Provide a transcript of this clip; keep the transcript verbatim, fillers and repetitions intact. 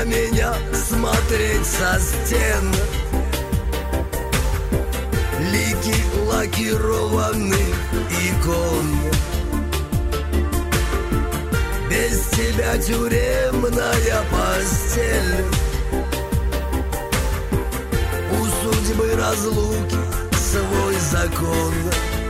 на меня смотреть со стен. Лики лакированных икон. Без тебя тюремная постель. У судьбы разлуки свой закон.